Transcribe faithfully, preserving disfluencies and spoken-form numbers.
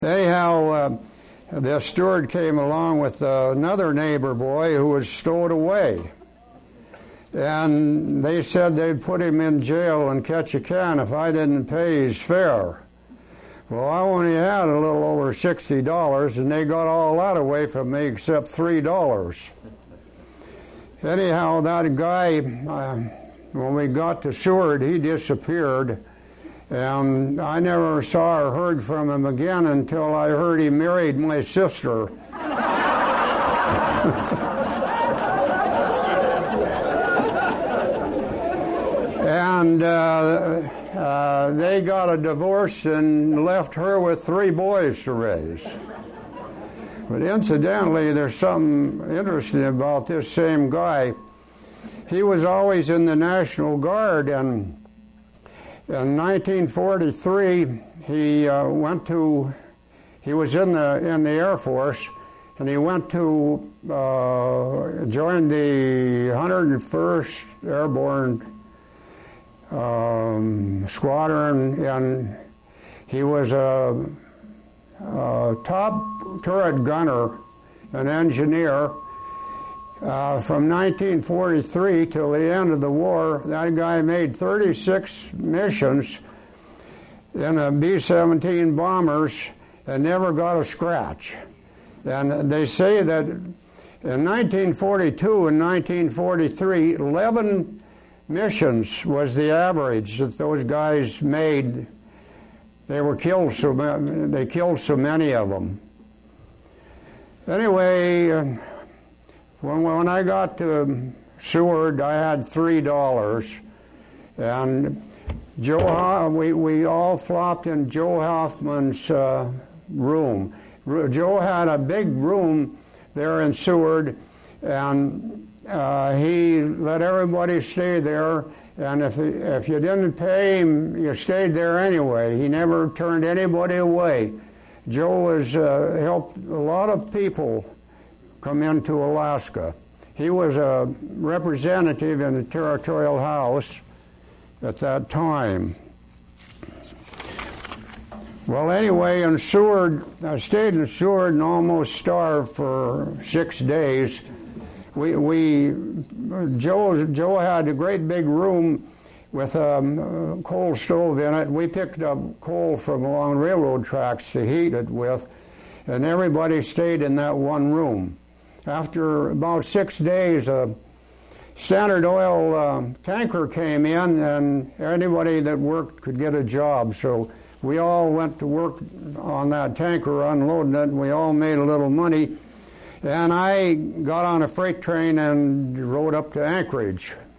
Anyhow, uh, the steward came along with uh, another neighbor boy who was stowed away. And they said they'd put him in jail in Ketchikan if I didn't pay his fare. Well, I only had a little over sixty dollars, and they got all that away from me except three dollars. Anyhow, that guy, uh, when we got to Seward, he disappeared. And I never saw or heard from him again until I heard he married my sister. And uh, uh, they got a divorce and left her with three boys to raise. But incidentally, there's something interesting about this same guy. He was always in the National Guard, and in nineteen forty-three, he uh, went to, he was in the in the Air Force, and he went to uh, join the one hundred first Airborne um, Squadron, and he was a, a top turret gunner, an engineer. Uh, from nineteen forty-three till the end of the war, that guy made thirty-six missions in a B seventeen bombers and never got a scratch. And they say that in nineteen forty-two and nineteen forty-three, eleven missions was the average that those guys made. They were killed so they killed so many of them. Anyway. Uh, When, when I got to Seward, I had three dollars, and Joe, we, we all flopped in Joe Hoffman's uh, room. Joe had a big room there in Seward, and uh, he let everybody stay there, and if, if you didn't pay him, you stayed there anyway. He never turned anybody away. Joe has uh, helped a lot of people come into Alaska. He was a representative in the Territorial House at that time. Well, anyway, in Seward, I stayed in Seward and almost starved for six days. We, we Joe, Joe had a great big room with a coal stove in it. We picked up coal from along railroad tracks to heat it with, and everybody stayed in that one room. After about six days, a Standard Oil uh, tanker came in, and anybody that worked could get a job. So we all went to work on that tanker, unloading it, and we all made a little money. And I got on a freight train and rode up to Anchorage.